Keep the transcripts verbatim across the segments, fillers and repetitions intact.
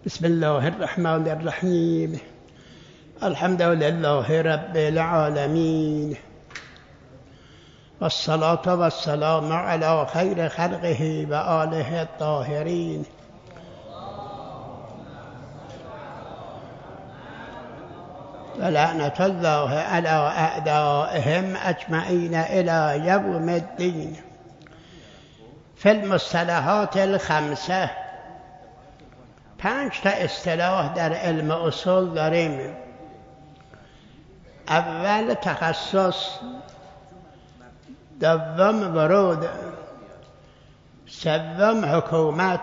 بسم الله الرحمن الرحیم. الحمد لله رب العالمین والصلاة والسلام علی خیر خلقه و آله الطاهرین. و لعنت الله علی اعدائهم اجمعین الی یوم الدین. فی المصطلحات الخمسه، پنج تا اصطلاح در علم اصول داریم. اول تخصص، دوم ورود، سوم حکومت،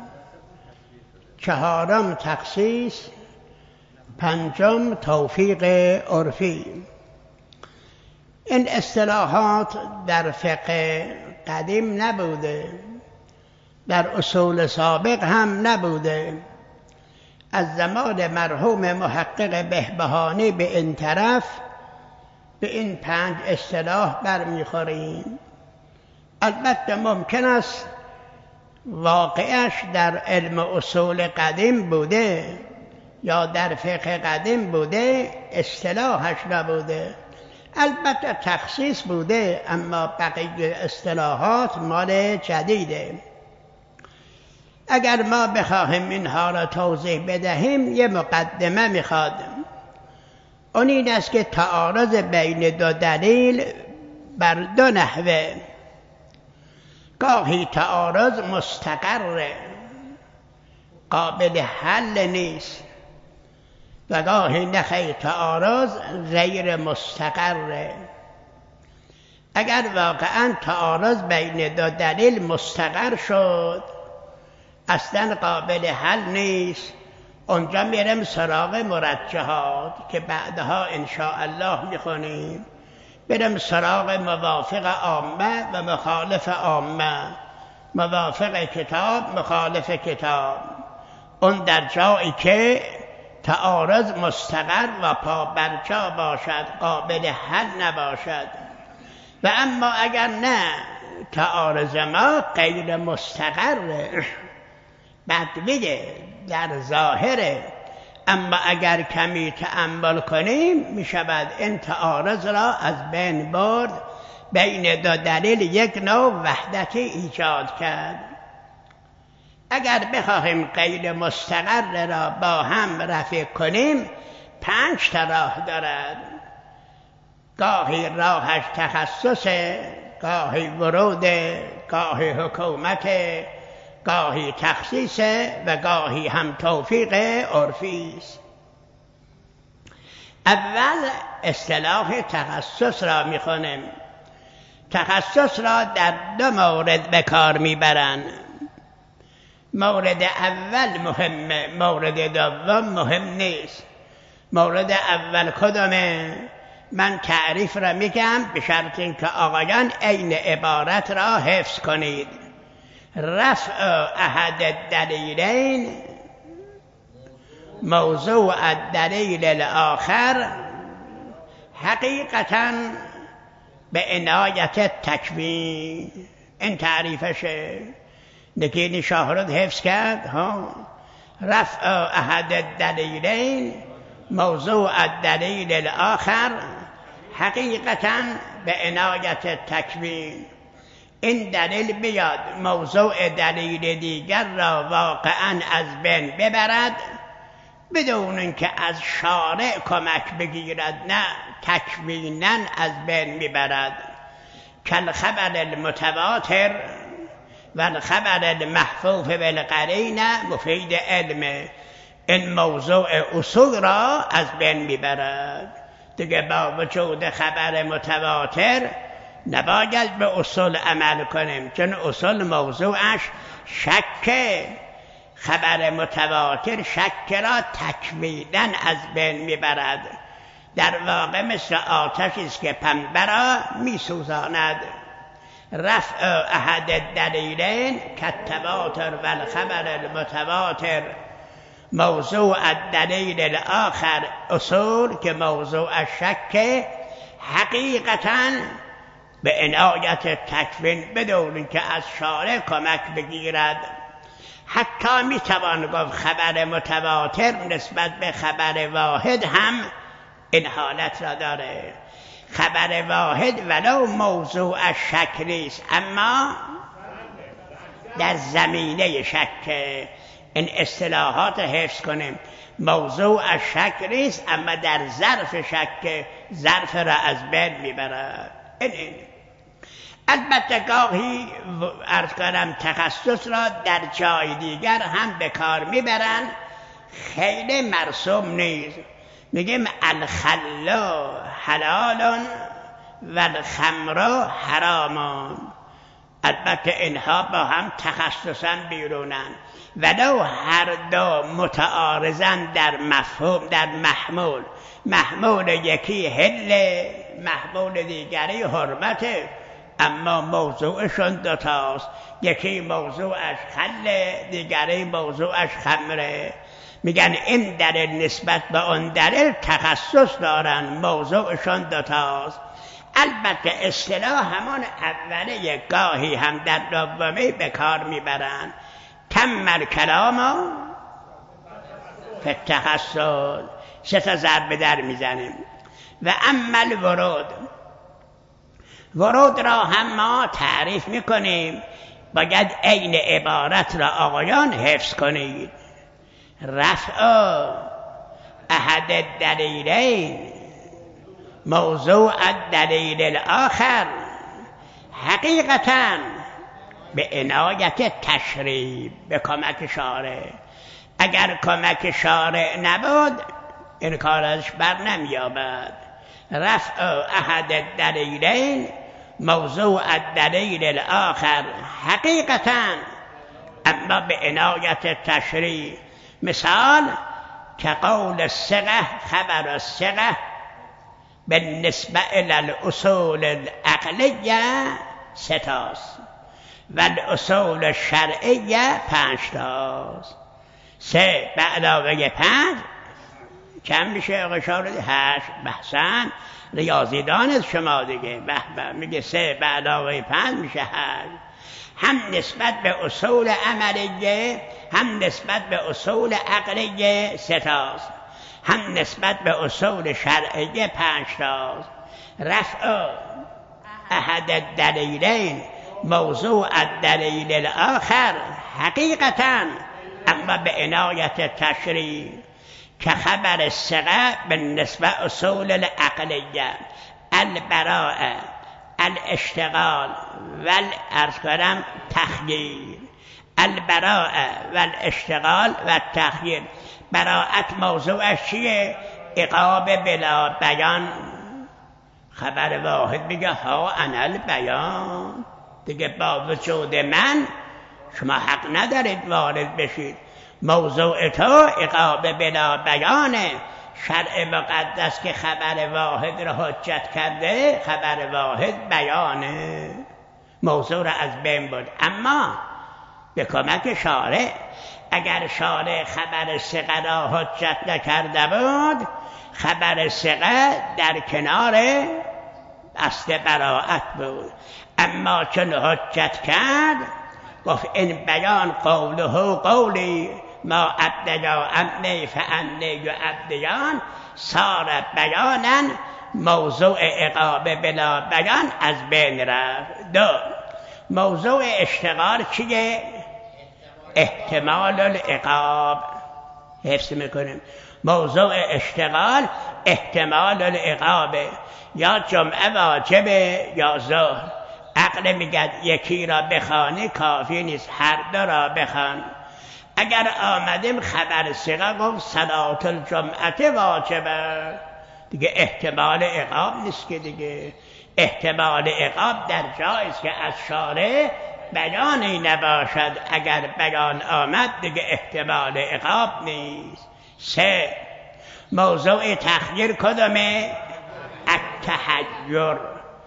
چهارم تخصیص، پنجم توفیق عرفی. این اصطلاحات در فقه قدیم نبوده، در اصول سابق هم نبوده. از زمان مرحوم محقق بهبهانی به این طرف به این پنج اصطلاح برمیخوریم. البته ممکن است واقعش در علم اصول قدیم بوده یا در فقه قدیم بوده، اصطلاحش نبوده. البته تخصیص بوده، اما بقیه اصطلاحات مال جدیده. اگر ما بخواهیم اینها را توضیح بدهیم، یه مقدمه میخواد. اون این است که تعارض بین دو دلیل بر دو نحوه. گاهی تعارض مستقر، قابل حل نیست، و گاهی نخی تعارض غیر مستقر. اگر واقعا تعارض بین دو دلیل مستقر شد، اصلا قابل حل نیست، اونجا میرم سراغ مرجحات که بعدها انشاءالله میخونیم. برم سراغ موافق عامه و مخالف عامه، موافق کتاب مخالف کتاب. اون در جایی که تعارض مستقر و پابرجا باشد، قابل حل نباشد. و اما اگر نه، تعارض ما غیر مستقره، بدویه، در ظاهره، اما اگر کمی تأمل کنیم می شود این تعارض را از بین برد، بین دو دلیل یک نوع وحدتی ایجاد کرد. اگر بخواهیم غیر مستقر را با هم رفع کنیم، پنج تا راه دارد. گاهی راهش تخصص، گاهی ورود، گاهی حکومت، گاهی تخصیص و گاهی هم توفیق عرفی است. اول اصطلاح تخصص را می‌خوانیم. تخصص را در دو مورد به کار میبرند. مورد اول مهمه، مورد دوم مهم نیست. مورد اول کدامه؟ من تعریف را میگم به شرط اینکه آقایان عین عبارت را حفظ کنید. رفع احد الدلیلین موضوع الدلیل الاخر حقیقتاً به عنایت تکوین. این تعریفشه. نگینی شاهرد حفظ کرد ها. رفع احد الدلیلین موضوع الدلیل الاخر حقیقتاً به عنایت تکوین. این دلیل بیاد موضوع دلیل دیگر را واقعاً از بین ببرد، بدون اینکه از شارع کمک بگیرد، نه، تکویناً از بین میبرد. کالخبر المتواتر و الخبر المحفوف بالقرینه مفید علم. این موضوع اصول را از بین میبرد. دیگه با وجود خبر متواتر نباید به اصول عمل کنیم، چون اصول موضوعش شک. خبر متواتر شک را تکویدن از بین میبرد. در واقع مثل آتشی است که پنبه را میسوزاند. رفع احد الدلیلین کالتواتر و الخبر المتواتر موضوع الدلیل الاخر اصول که موضوع شک حقیقتاً به عنایت تکوین بدون که از شارع کمک بگیرد. حتی میتوان گفت خبر متواتر نسبت به خبر واحد هم این حالت را داره. خبر واحد ولو موضوع شک نیست، اما در زمینه شک. این اصطلاحات حفظ کنیم. موضوع شک نیست اما در ظرف شک ظرف را از بین میبرد. این این البته گاهی عرض کنم تخصص را در جای دیگر هم به کار میبرن، خیلی مرسوم نیست. میگیم الخلا حلال و الخمر حرام. البته اینها با هم تخصصا بیرونن، ولو هر دو متعارضن در مفهوم، در محمول. محمول یکی حل، محمول دیگری حرمت، اما موضوعشون دوتاست. یکی موضوعش خل، دیگری موضوعش خمره. میگن این دلیل نسبت به اون دلیل تخصص دارن، موضوعشون دوتاست. البته اصطلاح همان اوله گاهی هم در دومی به کار میبرن. تم الکلام فی التخصص. سه تا ضرب در میزنیم. و اما الورود، ورود را هم ما تعریف میکنیم. باید عین عبارت را آقایان حفظ کنید. رفع احد الدلیلین موضوع الدلیل الاخر حقیقتا به عنایت تشریع، به کمک شارع. اگر کمک شارع نبود این کار ازش بر نمیابد. رفع احد الدلیلین موضوع الدلیل الاخر حقیقتا اما به عنایت تشریع. مثال که قول الثقه خبر الثقه بالنسبه الى الاصول العقلیه ستاست و الاصول الشرعیه پنجتاست. سه به علاوه پنج چند میشه؟ قشارد هشت. بحثن ریاضیدان شما دیگه. به به میگه سه به علاوه پنج میشه هشت. هم نسبت به اصول عملیه، هم نسبت به اصول عقلیه ستاست، هم نسبت به اصول شرعیه پنجتاست. رفع احد الدلیلین موضوع الدلیل الاخر حقیقتا اما به عنایت تشریع. که خبر الثقه بالنسبه اصول العقلیه البراءه الاشتغال والارض کنم تخییر. البراءه والاشتغال و تخییر. براءت موضوعش چیه؟ عقاب بلا بیان. خبر واحد میگه ها انا البیان، دیگه با وجود من شما حق ندارید وارد بشید. موضوع تو عقاب بلا بیانه. شرع مقدس که خبر واحد را حجت کرده، خبر واحد بیانه، موضوع را از بین بود. اما به کمک شارع. اگر شارع خبر ثقه را حجت نکرده بود، خبر ثقه در کنار اصل براءت بود. اما چون حجت کرد گفت این بیان قوله قولی ما ابدجا انی فانی و ابدیان صار بیانا موضوع عقاب بلا بیان از بین رفت. دو موضوع اشتغال چیه؟ احتمال العقاب. حفظ میکنیم. موضوع اشتغال احتمال العقاب. یا جمعه واجبه یا ظهر. عقل میگه یکی را بخوانی کافی نیست، هر دو را بخوان. اگر آمدیم خبر ثقه گفت صلات الجمعه واجبه، دیگه احتمال عقاب نیست که دیگه. احتمال عقاب در جایی است که از شارع بیانی نباشد. اگر بیان آمد دیگه احتمال عقاب نیست. سه موضوع تخییر کدومه؟ التحیر.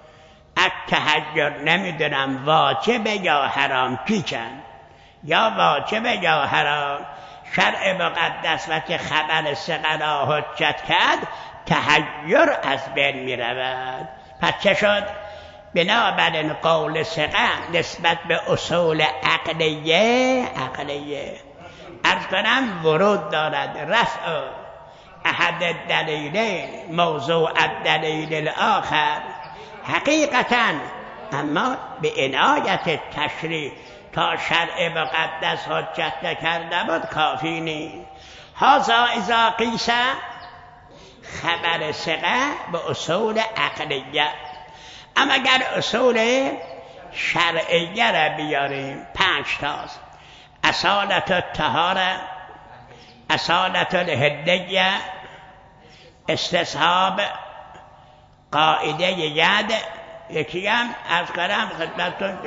التحیر نمیدونم واجبه یا حرام، پیچن یا واجبه یا حرام. شرع مقدس وقتی خبر ثقه را حجت کرد تحیر از بین می رود. پس چه شد؟ بنابراین قول ثقه نسبت به اصول عقلیه عقلیه عرض کنم ورود دارد. رفع احد دلیلین موضوع الدلیل الاخر حقیقتا، اما به عنایت تشریع تا شرع مقدس حجت نکرده بود کافی نیست. هذا اذا قیس خبر ثقه به اصول عقلیه. اما اگر اصول شرعیه را بیاریم پنج تاست: اصالت الطهاره، اصالت الحلیه، استصحاب، قاعده ید، یکی هم از کنم خدمتتون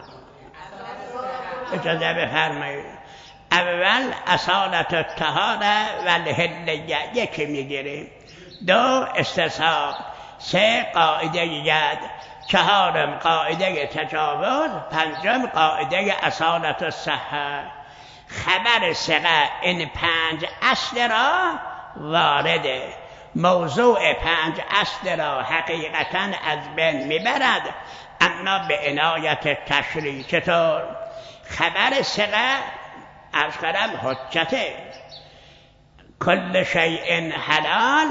اجازه بفرمایید. اول اصالت الطهاره و الحلیه یکی میگیریم، دو استصحاب، سه قاعده ید، چهارم قاعده تجاوز، پنجم قاعده اصالت الصحه. خبر ثقه این پنج اصل را وارده، موضوع پنج اصل را حقیقتا از بین میبرد، اما به عنایت تشریع. چطور؟ خبر ثقه از کنم حجته. کل شیء حلال،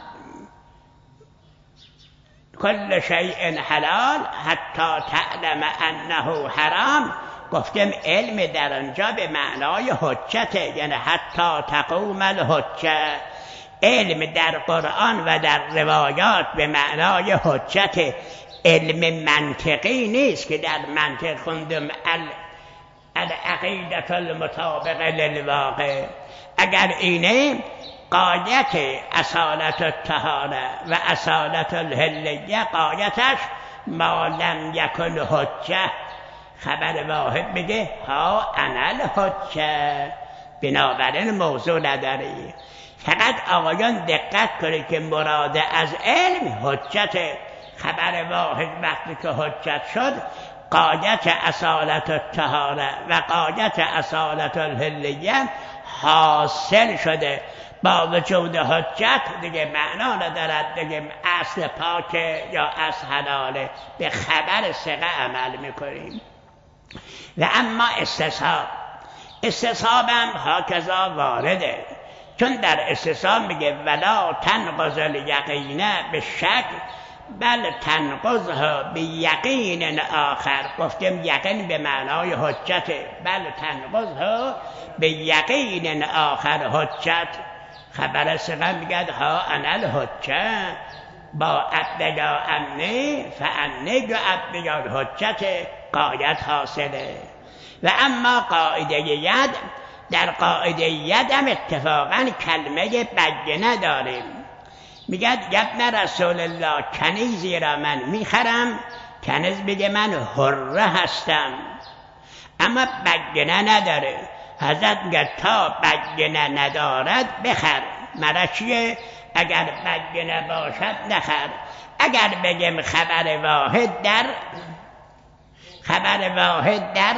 کل شیء حلال حتی تعلم انه حرام. گفتم علم در آنجا به معنای حجته، یعنی حتی تقوم الحجه. علم در قرآن و در روایات به معنای حجت، علم منطقی نیست که در منطق خوندم العقیدة المطابقه للواقع. اگر اینه قایت اصالت الطهاره و اصالت الحلیه، قایتش ما لم یکن حجه. خبر واحد بگه ها انا الحجه، بنابراین موضوع نداری. فقط آقایان دقت کنید که مراد از علم حجت. خبر واحد وقتی که حجت شد، قایت اصالت الطهاره و قایت اصالت الحلیه حاصل شده. با وجود حجت دیگه معنا ندارد، دیگه اصل پاکه یا اصل حلاله. به خبر ثقه عمل میکنیم. و اما استصحاب، استصحاب هم هاکذا وارده، چون در استصحاب میگه ولا تنقض الیقین به شک بل تنقضها به یقین آخر. گفتم یقین به معنای حجت، بل تنقضها به یقین آخر حجت. خبر ثقه میگه ها انا الحجه با ابدگا امنی فعنی و ابدگا الحجت، قایت حاصله. و اما قاعده ید، در قاعده ید هم اتفاقا کلمه بگنه داریم. میگه ابن رسول الله کنیزی را من میخرم، کنیز بگه من حره هستم، اما بگنه نداره. حضرت میگه تا بگنه ندارد بخر. مرا چیه؟ اگر بگنه باشد نخر. اگر بگم خبر واحد در خبر واحد در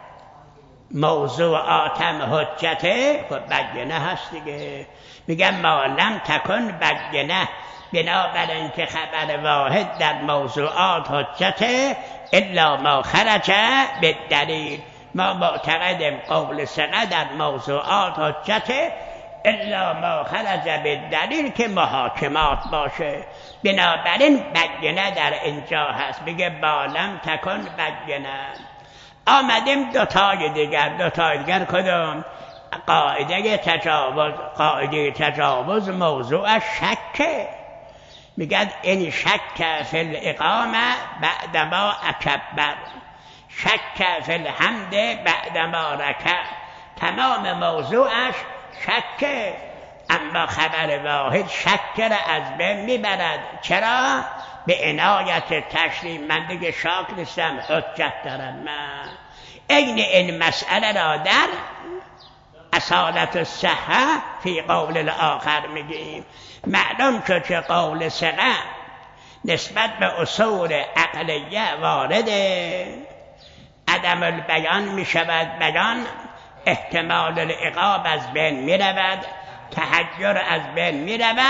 موضوعاتم حجته، خب بگنه هست دیگه. میگم ما لم تکن بگنه، بنابراین که خبر واحد در موضوعات حجته الا ما خرج به دلیل. ما معتقدیم قول ثقه در موضوعات حجته الا ما خرج به دلیل که محاکمات باشه. بنابراین بگنه در اینجا هست. بگه با لم تکن بگنه. آمدیم دوتای دیگر. دوتای دیگر کدوم؟ قاعده تجاوز. قاعده تجاوز موضوع شکه. میگه این شک فی الاقامه بعدما اکبر، شک فی الحمد بعدما رکع. تمام موضوعش شکه، اما خبر واحد شک را از بین میبرد. چرا؟ به عنایت تشریع. من دیگه شاک نیستم، حجت دارم. من این این مسئله را در اصالت الصحه فی قول الاخر میگیم. معلوم شد که قول ثقه نسبت به اصول عقلیه وارده. عدم البیان میشود بیان، احتمال العقاب از بین میرود، تحجر از بین میرود.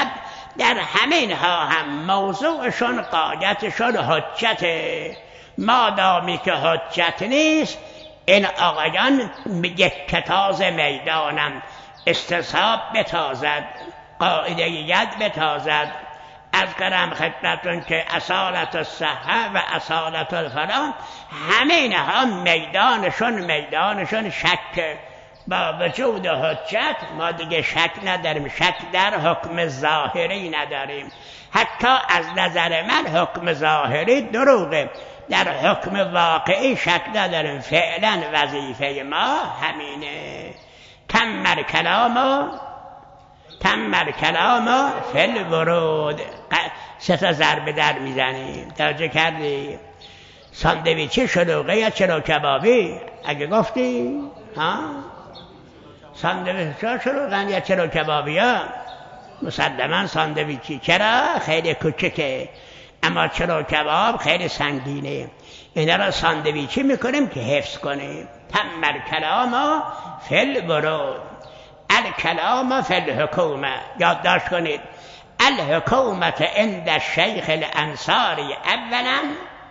در همین ها هم موضوعشون قاعدتشون حجت. مادامی که حجت نیست این آقایان یک کتاز میدانم استصحاب بتازد، قاعده ید بتازد. از کرم خدمتون که اصالت الصحه و اصالت الفلان همه اینها میدانشون میدانشون شک. با وجود حجت ما دیگه شک نداریم، شک در حکم ظاهری نداریم. حتی از نظر من حکم ظاهری دروغه، در حکم واقعی شک نداریم. فعلا وظیفه ما همینه. تمر کلامو تمر کلامو فل ورود. سه تا ضربه در میزنیم. توجه کردی؟ ساندویچی شلوغه یا چلو کبابی؟ اگه گفتی ها ساندویچی شلوغن یا چلو کبابی ها؟ مسلما ساندویچی. چرا؟ خیلی کوچکه، اما چلو کباب خیلی سنگینه. اینا را ساندویچی میکنیم که حفظ کنیم. تمر کلامو فل ورود. الکلام فی الحکومه. یادداشت کنید الحکومت عند الشیخ الانصاری اولا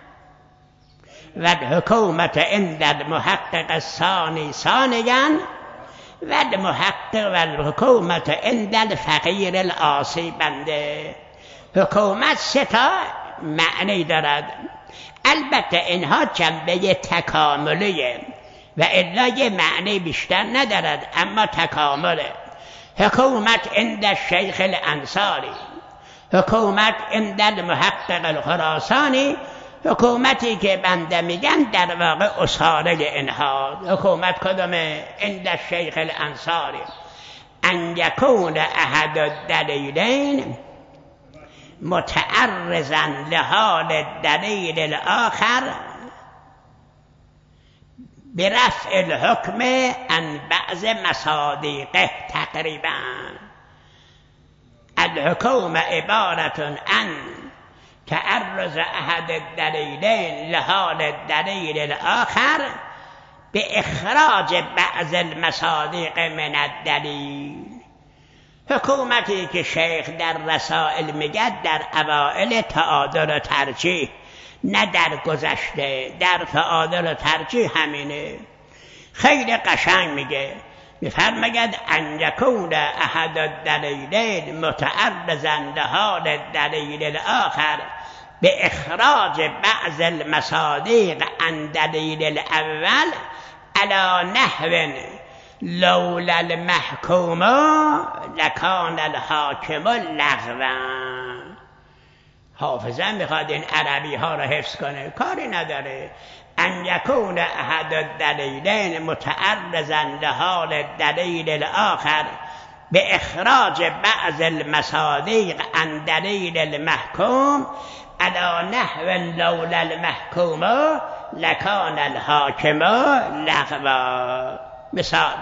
و الحکومت عند المحقق الثانی ثانیا و المحقق و الحکومت عند الفقیر العاصی بنده. حکومت سه تا معنی دارد. البته اینها جنبه تکاملیه و الا یه معنی بیشتر ندارد، اما تکامله. حکومت عند الشیخ الانصاری، حکومت عند المحقق الخراسانی، حکومتی که بنده میگن در واقع اصاره اینها. حکومت کدومه؟ عند الشیخ الانصاری ان یکون احد الدلیلین متعرضا لحال الدلیل الاخر برفع الحکم عن بعض مصادیقه. تقریبا الحکومه عبارت عن تعرض احد الدلیلین لحال الدلیل الاخر به اخراج بعض المصادیق من الدلیل. حکومتی که شیخ در رسائل میگد در اوائل تعادل و ترجیح، نه در گذشته. در تعادل و ترجیح همینه. خیلی قشنگ میگه، میفرماید ان یکون احد الدلیلین متعرضا لحال الدلیل الاخر به اخراج بعض المصادیق عن دلیل الاول علی نحو لولا المحکوم لکان الحاکم لغوا. حافظه میخواد این عربی ها رو حفظ کنه، کاری نداره. ان یکون احد الدلیلین متعرضا لحال الدلیل الاخر به اخراج بعض المصادیق عن دلیل المحکوم علی نحو لولا المحکوم لکان الحاکم لغوا. مثال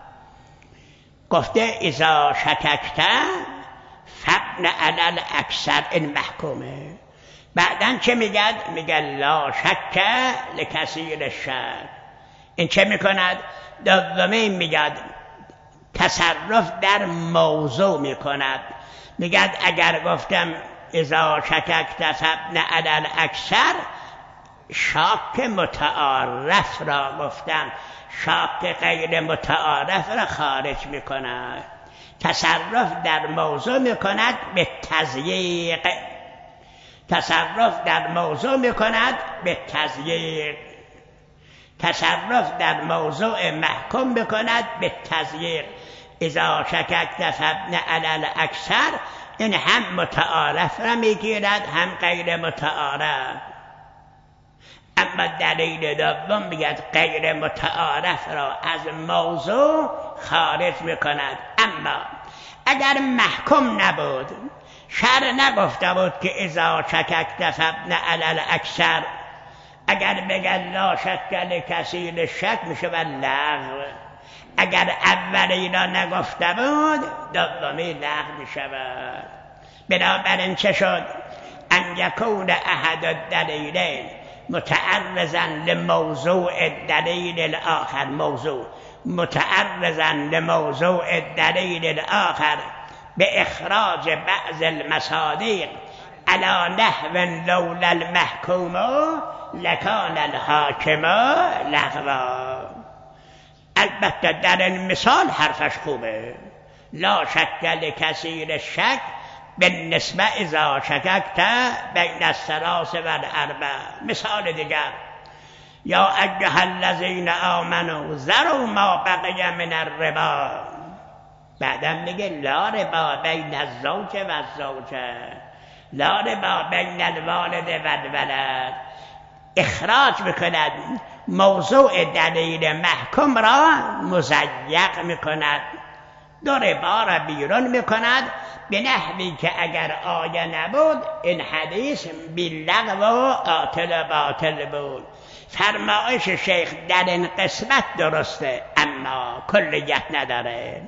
گفته اذا شککت فبن علی الاکثر این محکومه. بعدن چه میگد؟ میگه لا شک لکثیر الشک. این چه میکند؟ دومی میگد تصرف در موضوع میکند. میگد اگر گفتم اذا شککت فبن علی الاکثر، شاک متعارف را گفتم، شاک غیر متعارف را خارج میکند. تصرف در موضوع میکند به تضییق. تصرف در موضوع میکند به تضییق. تصرف در موضوع محکوم میکند به تضییق. اذا شککت فبن علی الاکثر، این هم متعارف را میگیرد هم غیر متعارف. اما دلیل دوم میگد غیر متعارف را از موضوع خارج میکند. اما اگر محکوم نبود، شرع نگفته بود که اذا شککت فبن علی الاکثر، اگر بگن لا شک لکثیر شک میشه و لغو. اگر اولی را نگفته بود دومی لغو میشود. بنابراین چه شد؟ ان یکون احد الدلیلین متعرضا لموضوع الدلیل الاخر، موضوع متعرضا لموضوع الدلیل الاخر به اخراج بعض المصادیق علی نحو لولا المحکوم لکان الحاکم لغوا. البته در این مثال حرفش خوبه، لا شک لکثیر شک بالنسبه اذا شککت بین الثلاث والاربع. مثال دیگر، یا ایها الذین آمنوا ذروا ما بقی من الربا. بعدم میگه لا ربا بین الزوج و الزوجه، لا ربا بین الوالد و الولد. اخراج میکند موضوع دلیل محکوم را مضیق میکند، دو ربا را بیرون میکند به نحوی که اگر آیه نبود این حدیث بی‌لغو و قاتل باطل بود. فرمایش شیخ در این قسمت درسته اما کلیت نداره.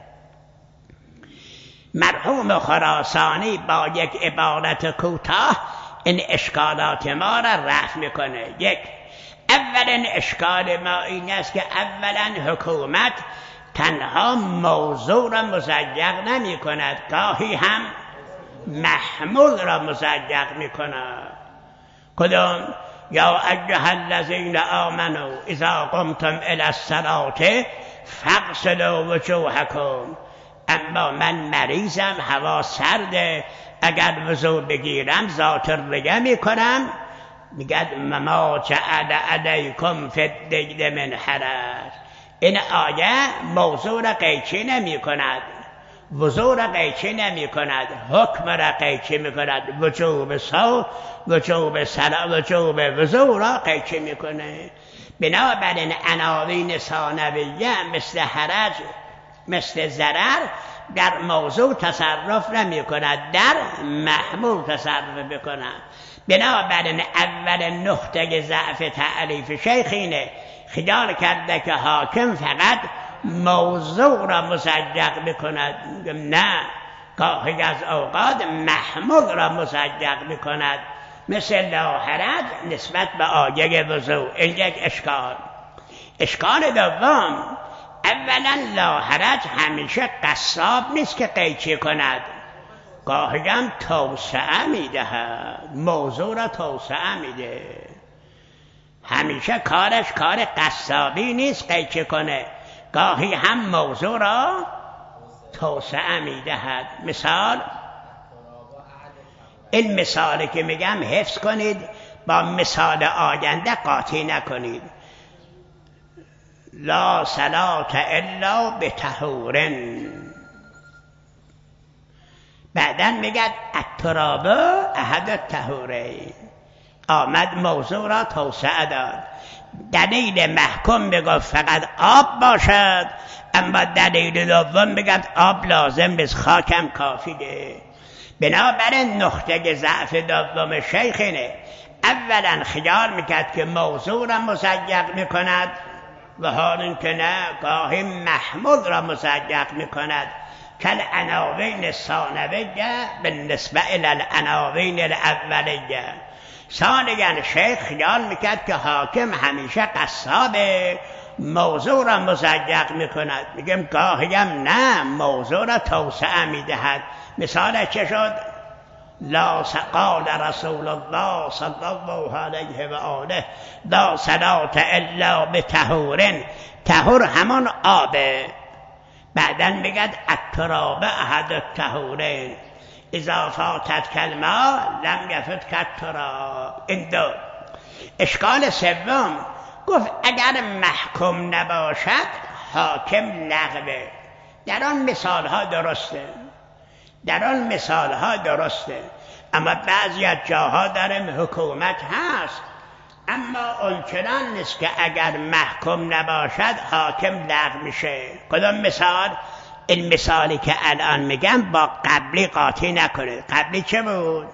مرحوم خراسانی با یک عبارت کوتاه این اشکالات ما را رفع میکنه. یک، اولین اشکال ما این است که اولا حکومت تنها موضوع را مضیق نمی کند، گاهی هم محمول را مضیق می کند. کدام؟ یا ایها الذین آمنوا اذا قمتم الی الصلاة فاغسلوا وجوهکم. اما من مریضم، هوا سرده، اگر وضو بگیرم ذات الریه می کنم. میگد ما جعل علیکم فی الدین من حرج. این آیه موضوع را قیچی نمی کند، وضوع را قیچی نمی کند، حکم را قیچی می کند. وجوب صوم، وجوب صلاة، وجوب وضوع را قیچی می کنه. بنابراین عناوین ثانویه مثل حرج، مثل ضرر در موضوع تصرف نمی کند، در محمول تصرف می کند. بنابراین اول نقطه ضعف تعریف شیخ اینه، خیال کرده که حاکم فقط موضوع را مضیق میکند. نه، گاهی از اوقات محمول را مضیق میکند، مثل لا حرج نسبت به آیه وضوع. این یک اشکال. اشکال دوم، اولا لا حرج همیشه قصاب نیست که قیچی کند، گاهی هم توسعه میدهد، موضوع را توسعه میده. همیشه کارش کار قصابی نیست قیچی کنه، گاهی هم موضوع را توسعه میدهد. مثال، این مثالی که میگم حفظ کنید، با مثال آینده قاطی نکنید. لا صلاة الا بطهور. بعداً میگد التراب احد الطهورین. آمد موضوع را توسعه داد. دلیل محکوم بگفت فقط آب باشد، اما دلیل دوم بگد آب لازم نیست، خاکم کافیه. بنابراین نقطه ضعف دوم شیخ اینه، اولا خیال میکرد که موضوع را مضیق میکند و حال این که نه، گاهی محمول را مضیق میکند، کل عناوین ثانویه بالنسبه الی العناوین الاولیه. ثانیاً شیخ خیال میکرد که حاکم همیشه قصابه، موضوع را مضیق میکند. میگم گاهی هم نه، موضوع را توسعه میدهد. مثال چه شد؟ لا قال رسول الله صلی الله علیه و آله لا صلاة الا بطهور. طهور همان آبه. بعداً میگد التراب احد الطهورین، اذا فاتت کلمه لم یفت کالتراب. این دو. اشکال سوم، گفت اگر محکوم نباشد حاکم لغوه. در آن مثال ها درسته، در آن مثال ها درسته، اما بعضی از جاها داریم حکومت هست، اما اونچنان نیست که اگر محکوم نباشد حاکم لغو میشه. کدام مثال؟ این مثالی که الان میگم با قبلی قاطی نکنید. قبلی چه بود؟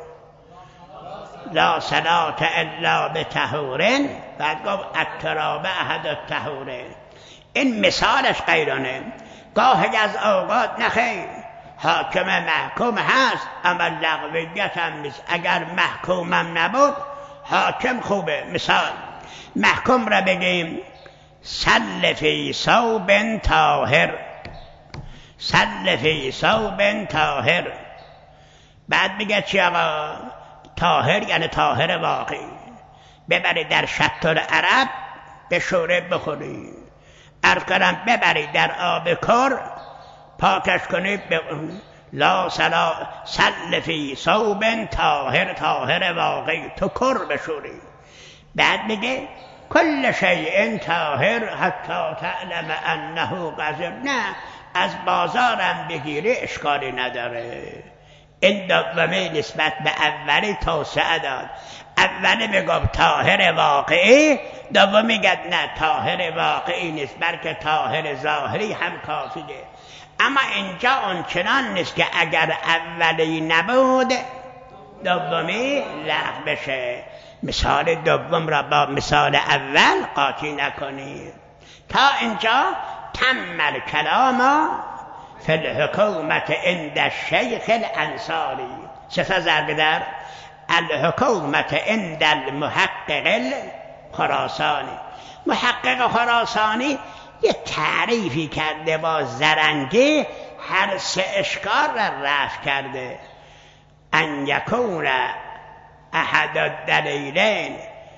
لا صلاة الا بطهورین، بعد گفت التراب احد الطهورین. این مثالش غیرانه. گاهی از اوقات نخیر، حاکم محکوم هست اما لغویت هم نیست. اگر محکومم نبود حاکم خوبه. مثال، محکوم را بگیم سل فی ثوب طاهر، سل فی ثوب طاهر. بعد میگه چی آقا؟ طاهر یعنی طاهر واقعی. ببرید در شط العرب به شوره بخورید. عرض کردم ببرید در آب کر پاکش کنید به لا سلا سل فی ثوب طاهر، طاهر واقعی تو کر بشورید. بعد میگه کل شیء طاهر حتی تعلم انه قذر. نه از بازارم بگیری اشکالی نداره. این دومی نسبت به اولی توسعه داد. اولی میگفت طاهر واقعی، دومی میگه نه طاهر واقعی نیست بلکه طاهر ظاهری هم کافیه. اما اینجا اونچنان نیست که اگر اولی نبود دومی لغو بشه. مثال دوم را با مثال اول قاطی نکنید. تا اینجا تم الکلام فی الحکومت عند الشیخ الانصاری. سه تا ضرب در الحکومت عند المحقق الخراسانی. محقق خراسانی یه تعریفی کرده با زرنگی، هر سه اشکال را رفع کرده. ان یکون احد الدلیلین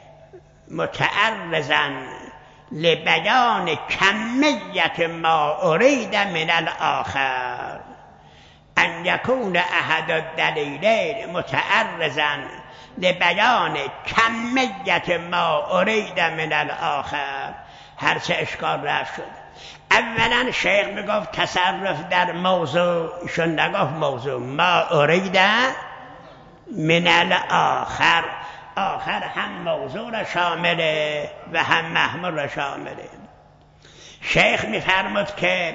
متعرضا لبیان کمیت ما ارید من الاخر. ان یکون احد الدلیلین متعرضا لبیان کمیت ما ارید من الاخر. هر سه اشکال رفت شد. اولا شیخ میگفت تصرف در موضوع، ایشون نگفت موضوع. ما ارید من الاخر، آخر هم موضوع را شامله و هم محمول را شامله. شیخ میفرمود که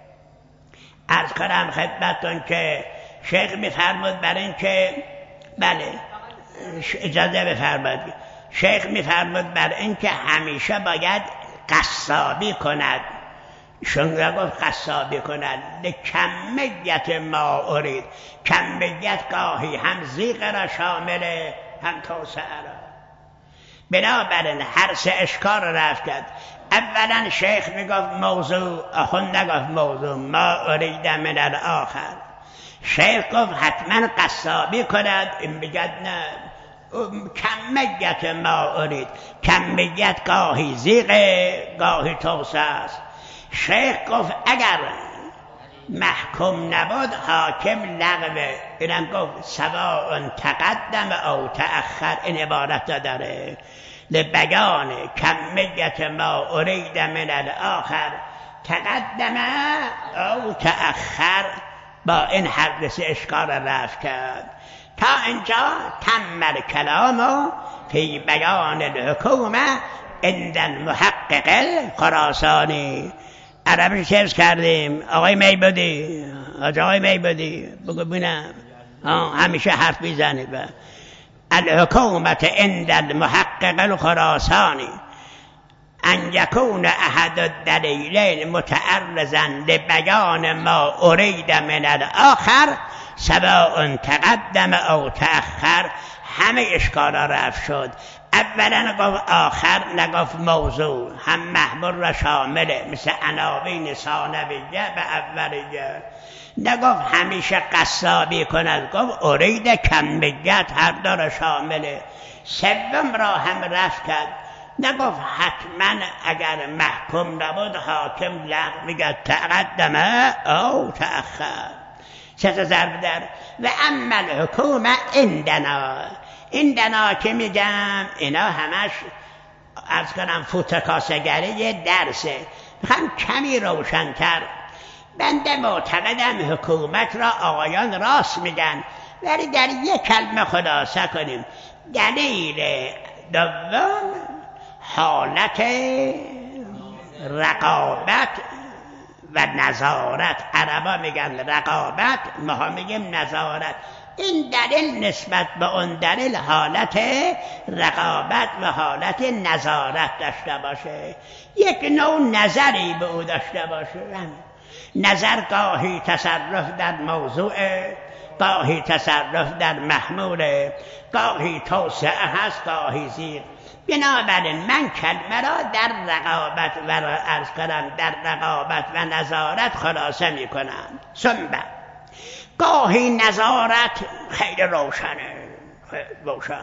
عرض کنم خدمتتون که شیخ میفرمود برای این که بله اجازه بفرمایید، شیخ میفرمود برای این که همیشه باید قصابی کند. شون گفت قصابی کند لکمیت ما ارید. کمیت گاهی هم زیغ را شامله هم توسعه را. بنابراین هر سه اشکال را رفت کرد. اولا شیخ میگفت موضوع، اخون نگفت موضوع. ما ارید من الاخر. شیخ گفت حتما قصابی کند. این بگد نه کمیت ما ارید. کمیت گاهی زیغه گاهی توسعه است. شیخ گفت اگر محکوم نبود حاکم لغوه. اینم گفت سواء تقدم او تأخر. این عبارت داره لبیان کمیت ما ارید من الاخر تقدم او تأخر. با این هر سه اشکال رفت کرد. تا اینجا تم الکلام فی بیان الحکومه عند المحقق الخراسانی. عربی چرز کردیم. آقای میبودی آقای میبودی بگو بینم همیشه حرف بیزنی. الحکومت عند المحقق الخراسانی ان یکون احد الدلیلین متعرضا لبیان ما ارید من الاخر سواء تقدم او تأخر. همه اشکالا رفت شد. اولا گفت آخر، نگفت موضوع. هم محمول را شامله مثل عناوین ثانویه به اولیه. نگفت همیشه قصابی کند، گفت ارید کمیت هر دو را شامله. سوم را هم رفت کرد. نگفت حتما اگر محکوم نبود حاکم لغو میگه تقدمه او تأخر. سه تا ضرب در و اما الحکومه عندنا. عندنا که میگم اینا همش عرض کنم فوتکاسگری درسه. میخوام کمی روشن‌تر. بنده معتقدم حکومت را آقایان راست میگن، ولی در یک کلمه خلاصه کنیم. دلیل دوم حالت رقابت و نظارت. عربا میگن رقابت، ما میگیم نظارت. این دلیل نسبت به اون دلیل حالت رقابت و حالت نظارت داشته باشه. یک نوع نظری به او داشته باشه. نظر گاهی تصرف در موضوع، گاهی تصرف در محمول، گاهی توسعه هست گاهی زیر. بنابراین من کلمه را در رقابت و عرض کنم در رقابت و نظارت خلاصه می کنم. ثم گاهی نظارت خیلی روشنه، خیلی روشن.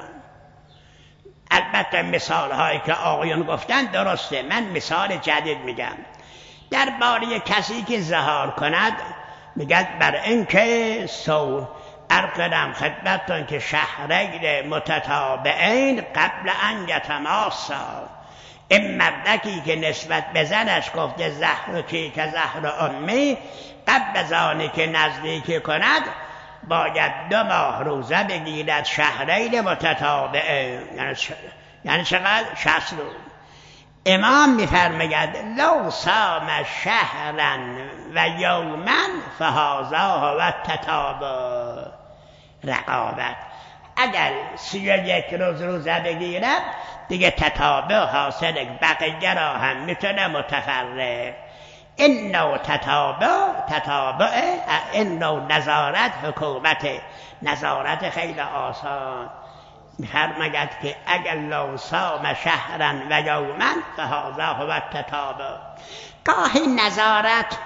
البته مثال هایی که آقایون گفتن درسته، من مثال جدید میگم. درباره کسی که ظهار کند میگد بر اینکه سو ارقدم خدمتتون که شهرین متتابعین قبل ان یتماسا، این مردکی که نسبت به زنش گفته زهر کی که زهر امی، قبل از آنی که نزدیکی کند باید دو ماه روزه بگیرد شهرین متتابعین. یعنی یعنی چقدر؟ شصت روز. امام میفرماید لو صام شهرا و یوما فهذا و تتابع رقابت. اگر سی و یک روز روزه بگیرد دیگه تتابع حاصل، بقیه را هم میتونه متفرق. این نوع تتابع تتابع این نوع نظارت حکومت، نظارت خیلی آسان. می‌فرماید که اگر لو صام شهرا و یوما فهذا هو التتابع. گاهی نظارت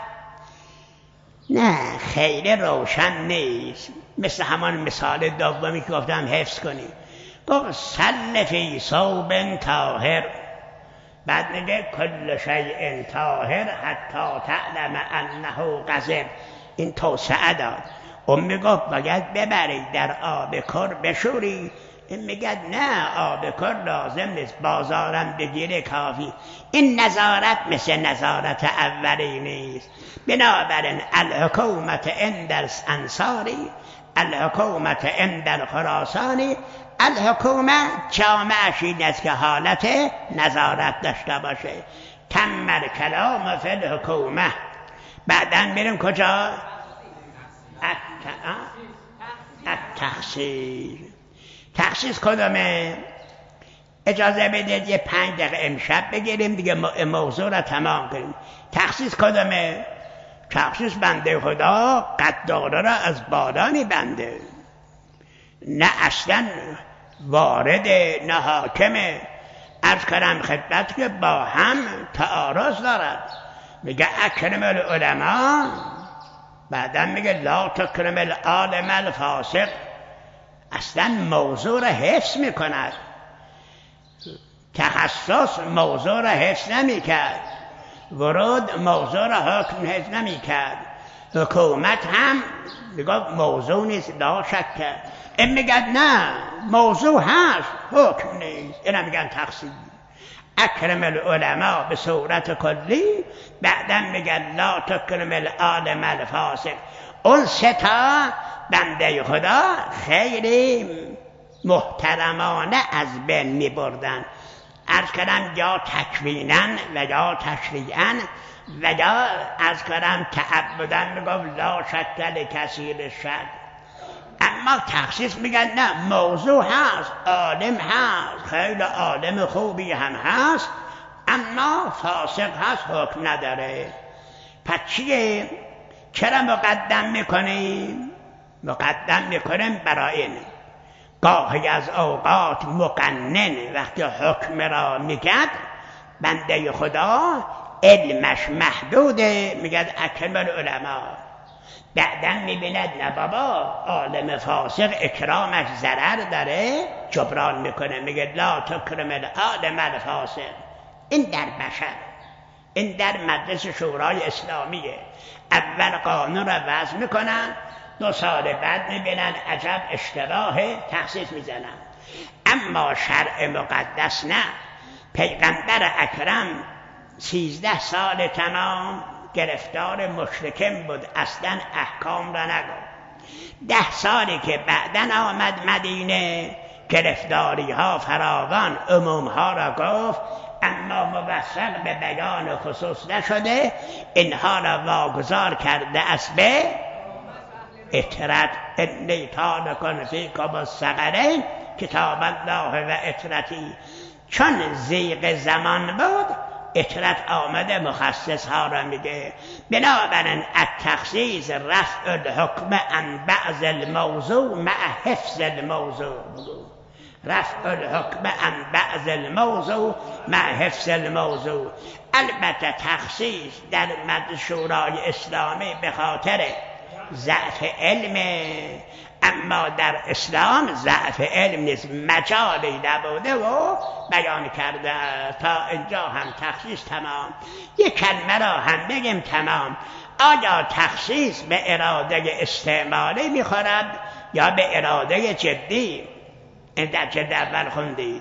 نه خیلی روشن نیست، مثل همان مثال دومی که گفتم حفظ کنی. گفت صل فی ثوب طاهر، بعد میگه کل شیء طاهر حتی تعلم انه قذر. این توسعه داد. اون میگفت باید ببرید در آب کر بشوری. این میگه نه آب کر لازم نیست، بازارم بگیره کافی. این نظارت مثل نظارت اولی نیست. بنابراین الحکومت عند الانصاری، الحکومت عند الخراسانی، الحکومت جامعش این است که حالت نظارت داشته باشه. تم کلام فی الحکومه. بعداً میریم کجا؟ التخصیص. تخصیص کدامه؟ اجازه بدید یه پنج دقیقه امشب بگیریم دیگه موضوع را تمام کنیم. تخصیص کدامه؟ تخصیص بنده خدا قداره را از بالا میبنده، نه اصلا وارد نه حاکمه. عرض کردم خدمت که با هم تعارض دارد. میگه اکرم العلماء، بعدا میگه لا تکرم العالم الفاسق. اصلا موضوع را حفظ میکند. تخصص موضوع را حفظ نمیکرد، ورود موضوع را حکم حفظ نمیکرد. حکومت هم میگه موضوع نیست، لا شک. این میگه نه موضوع هست حکم نیست. اینا میگن تخصیص. اکرم العلماء به صورت کلی، بعدا میگن لا تکرم العالم الفاسق. اون سه تا بنده خدا خیلی محترمانه از بین می بردن. عرض کردم یا تکویناً و یا تشریعاً و یا عرض کردم تعبداً. میگفت لا شک لکثیر شر. اما تخصیص میگن نه موضوع هست، عالم هست، خیلی عالم خوبی هم هست، اما فاسق هست، حکم نداره. پس چیه؟ چرا مقدم میکنیم؟ مقدم میکنیم برای این گاهی از اوقات مقنن وقتی حکم را میگد بنده خدا علمش محدوده، میگد اکرم العلماء. بعدا میبیند نه بابا عالم فاسق اکرامش ضرر داره، جبران میکنه، میگه لا تکرم العالم الفاسق. این در بشر، این در مجلس شورای اسلامیه. اول قانون را وضع میکنن، دو سال بعد میبینن عجب اشتباه، تخصیص میزنن. اما شرع مقدس نه. پیغمبر اکرم سیزده سال تمام گرفتار مشرکین بود، اصلا احکام را نگفت. ده سالی که بعدن آمد مدینه گرفتاری ها فراوان، عموم ها را گفت، اما موفق به بیان خصوص نشده. اینها را واگذار کرده است به اطرت. انی تارک فیکم الثقلین کتاب الله و اطرتی. چون ضیق زمان بود اطرت آمده مخصص ها را میگه. بنابراین التخصیص رفع الحکم عن بعض الموضوع مع حفظ الموضوع. رفع الحکم عن بعض الموضوع مع حفظ الموضوع. البته تخصیص در مجلس شورای اسلامی به خاطر ضعف علمه، اما در اسلام ضعف علم نیست، مجالی نبوده و بیان کرده. تا اینجا هم تخصیص تمام. یک کلمه را هم بگیم تمام. آیا تخصیص به اراده استعمالی میخورد یا به اراده جدی؟ این در جلد اول خوندید.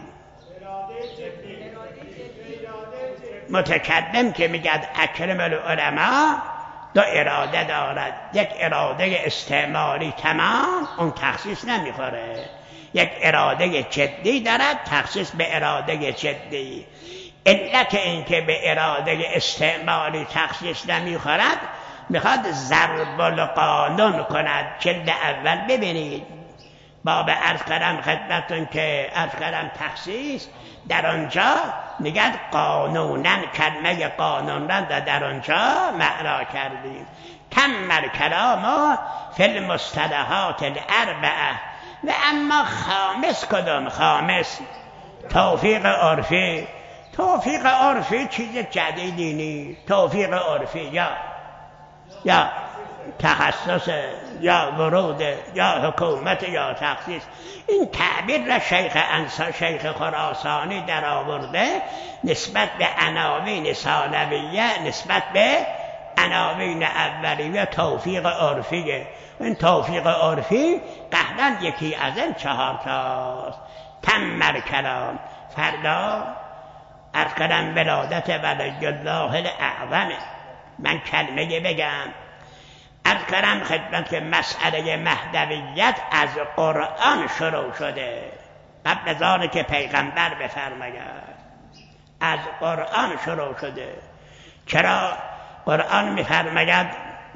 متکلم که میگد اکرم العلماء دو اراده دارد، یک اراده استعمالی تمام، اون تخصیص نمیخوره. یک اراده جدی دارد، تخصیص به اراده جدی. علت این که به اراده استعمالی تخصیص نمیخورد، میخواد ضرب القانون کند. جلد اول ببینید، باب عرض کردم خدمتتون که عرض کردم تخصیص، در آنجا میگن قانونن، کلمه قانون را در آنجا معنا کردیم. تم الکلام فی المصطلحات الاربعه. و اما خامس کدام؟ خامس توفیق عرفی. توفیق عرفی چیز جدیدی نیست. توفیق عرفی یا یا تخصص یا ورود یا حکومت یا تخصیص. این تعبیر را شیخ انصار شیخ خراسانی در آورده نسبت به عناوین ثانویه، نسبت به عناوین اولیه توفیق عرفیه. این توفیق عرفی قهلا یکی از این چهار تاست. تم الکلام. فردا عرض کردم ولادت ولی الله الاعظم. من کلمه بگم. عرض کردم خدمت که مسئله مهدویت از قرآن شروع شده، قبل از آن که پیغمبر بفرماید از قرآن شروع شده. چرا؟ قرآن میفرماید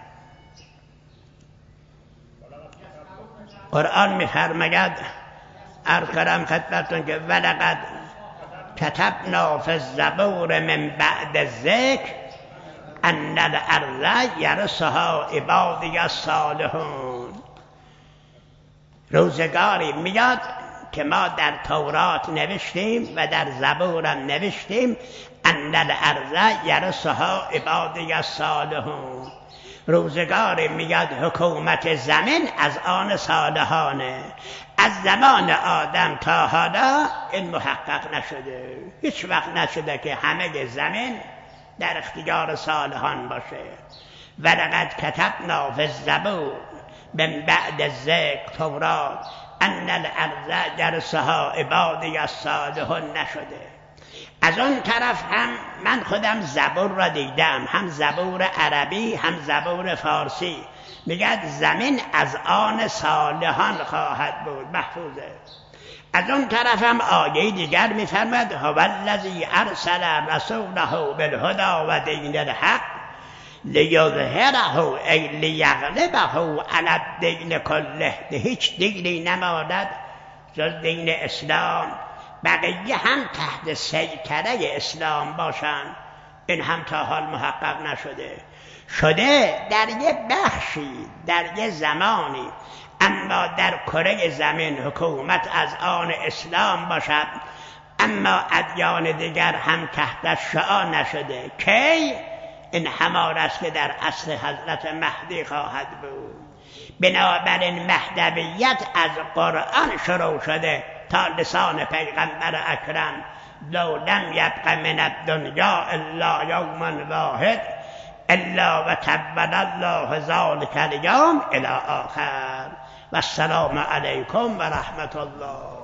قرآن میفرماید عرض کردم خدمتتون که ولقد کتبنا فی الزبور من بعد الذکر ان الارض یرثها عبادی الصالحون. روزگاری میاد که ما در تورات نوشتیم و در زبورم نوشتیم ان الارض یرثها عبادی الصالحون. روزگاری میاد حکومت زمین از آن صالحانه. از زمان آدم تا حالا این محقق نشده، هیچ وقت نشده که همه زمین در اختیار صالحان باشه. ولقد کتبنا فی الزبور من بعد الذکر تورات ان الارض یرثها عبادی الصالحون نشده. از اون طرف هم من خودم زبور را دیدم، هم زبور عربی هم زبور فارسی. میگه زمین از آن صالحان خواهد بود، محفوظه. از اون طرف هم آیه دیگر میفرماید هو الذی ارسل رسوله بالهدی و دین الحق لیظهره ای لیغلبه علی الدین کله. هیچ دینی نماند جز دین اسلام، بقیه هم تحت سیطره اسلام باشند. این هم تا حال محقق نشده. شده در یه بخشی، در یه زمانی، اما در کره زمین حکومت از آن اسلام باشد، اما ادیان دیگر هم تحت شعار نشده. کی؟ این همان است که در عصر حضرت مهدی خواهد بود. بنابراین مهدویت از قرآن شروع شده تا لسان پیغمبر اکرم لو لم یبق من الدنیا الا یوما واحد الا و تبل الله ذلک الیوم الی آخر. و السلام علیکم و رحمت الله.